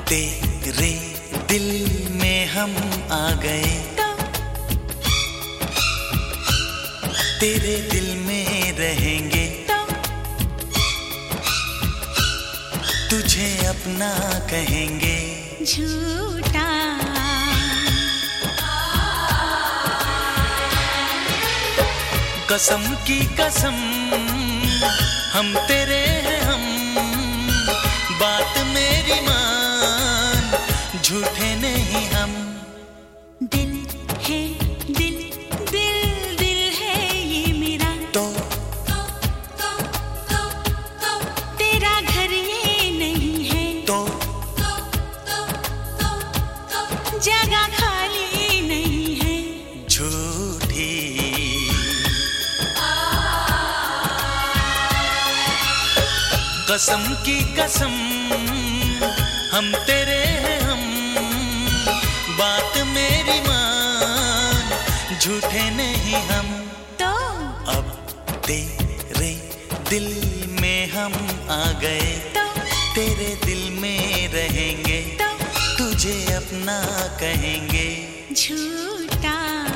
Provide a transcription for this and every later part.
तेरे दिल में हम आ गए, तेरे दिल में रहेंगे, तुझे अपना कहेंगे। झूठा कसम की कसम हम तेरे हैं हम, बात मेरी मान, झूठे नहीं हम। दिल है दिल, दिल दिल है ये मेरा, तो तेरा घर ये नहीं है, तो जगह खाली नहीं है। झूठी कसम की कसम हम तेरे हैं हम, बात मेरी मान, झूठे नहीं हम। तो अब तेरे दिल में हम आ गए, तेरे दिल में रहेंगे, तुझे अपना कहेंगे। झूठा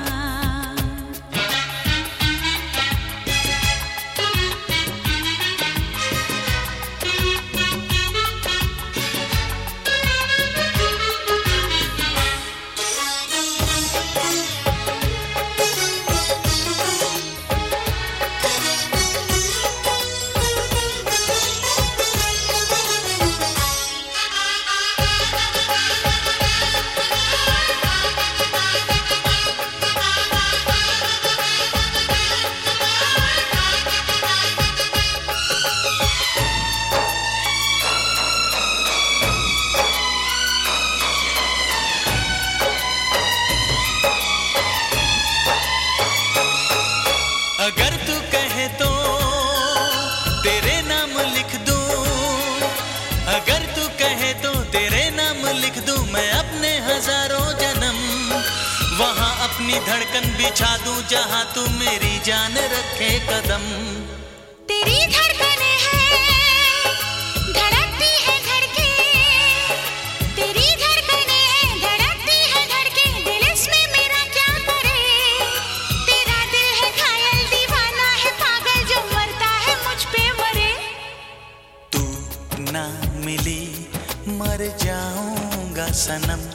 अगर तू कहे तो तेरे नाम लिख दूं, अगर तू कहे तो तेरे नाम लिख दूं, मैं अपने हजारों जन्म वहां अपनी धड़कन बिछा दूं, जहां तू मेरी जान रखे कदम। तेरी धड़कनें हैं धड़कती है धड़के, तेरी धड़कनें हैं धड़कती है धड़के, दिल इसमें मेरा क्या करे। तेरा दिल है घायल दीवाना है पागल, जो मरता है मुझ पे मरे। तू ना मिली मर जाऊंगा सनम,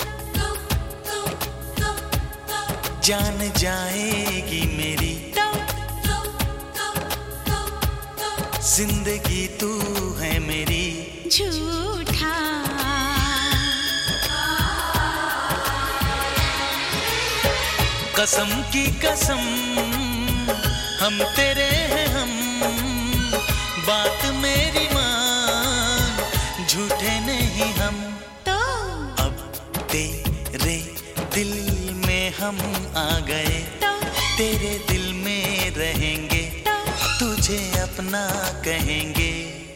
जान जाएगी मेरी जिंदगी, तू है मेरी। झूठा कसम की कसम हम तेरे हैं हम, बात मेरी मान, झूठे नहीं हम। तो अब तेरे दिल में हम आ गए, तेरे दिल में रहेंगे, तुझे अपना कहेंगे।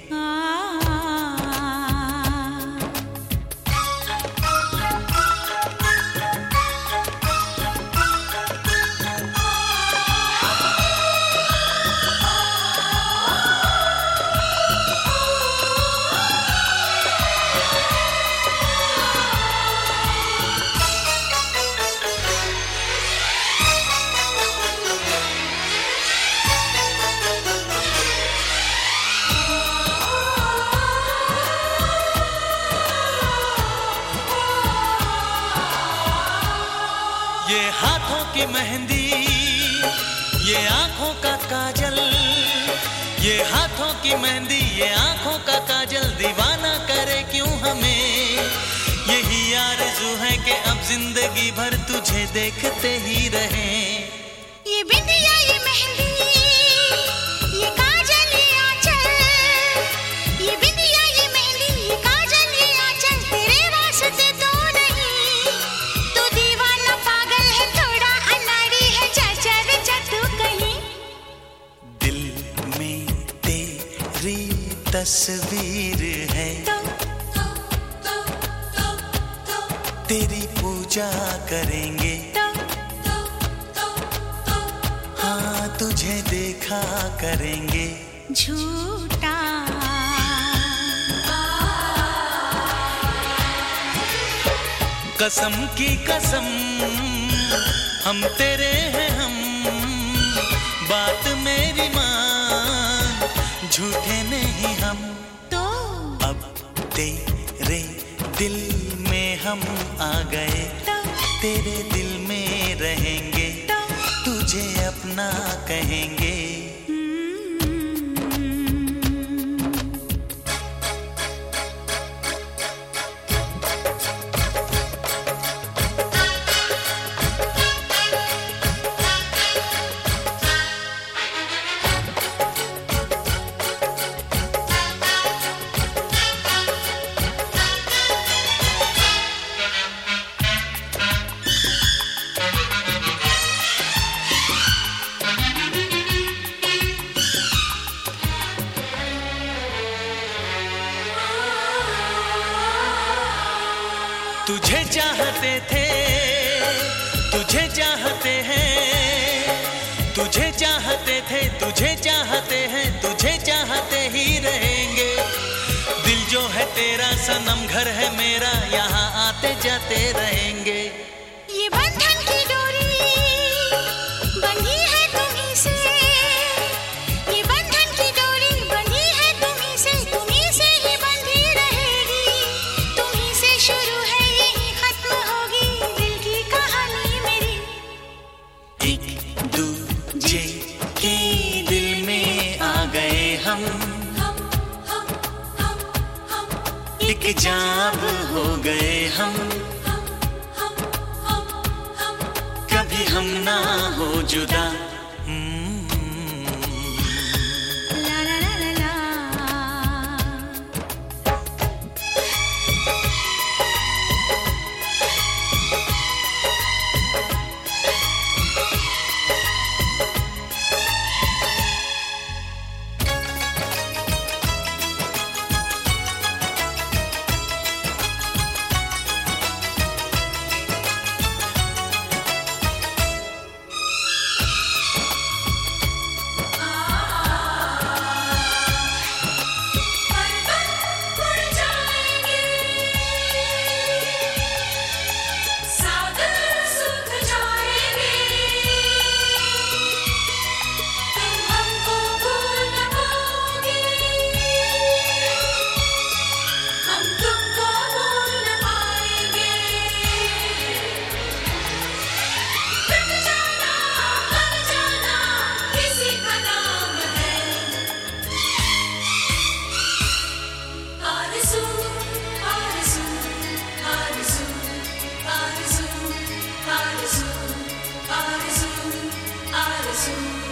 ये हाथों की मेहंदी, ये आंखों का काजल, ये हाथों की मेहंदी, ये आंखों का काजल, दीवाना करे क्यों हमें। यही आरज़ू है कि अब जिंदगी भर तुझे देखते ही रहें। ये बिंदिया ये मेहंदी ये काजल ये आंचल, ये बिंदिया ये मेहंदी ये काजल ये आंचल, तेरे वास्ते तो नहीं। तू दीवाना पागल है थोड़ा अनाड़ी है, चाचा रे तू कहीं। दिल में तेरी तस्वीर है, तेरी पूजा करेंगे, हाँ तुझे देखा करेंगे। झूठा कसम की कसम हम तेरे हैं हम, बात मेरी मान, झूठे नहीं हम। तो अब तेरे दिल में हम आ गए, तेरे दिल में रहेंगे, तुझे अपना कहेंगे। तुझे चाहते थे, तुझे चाहते हैं, तुझे चाहते थे, तुझे चाहते हैं, तुझे चाहते ही रहेंगे। दिल जो है तेरा सनम, घर है मेरा, यहाँ आते जाते रहेंगे। ये बंधन की डोरी बंधी है तुम्हीं से, ये बंधन की डोरी बंधी है तुम्हीं से, तुम्हीं से ही बंधी रहेगी, तुम्हीं से शुरू है यही खत्म होगी दिल की कहानी मेरी। एक दूजे के दिल में आ गए हम, एक जाब हो गए हम, कभी हम ना हो जुदा। ला ला ला ला ला। Arzu,